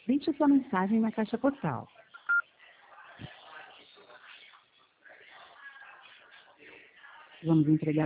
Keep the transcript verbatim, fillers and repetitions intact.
Deixe sua mensagem na caixa postal. Vamos entregar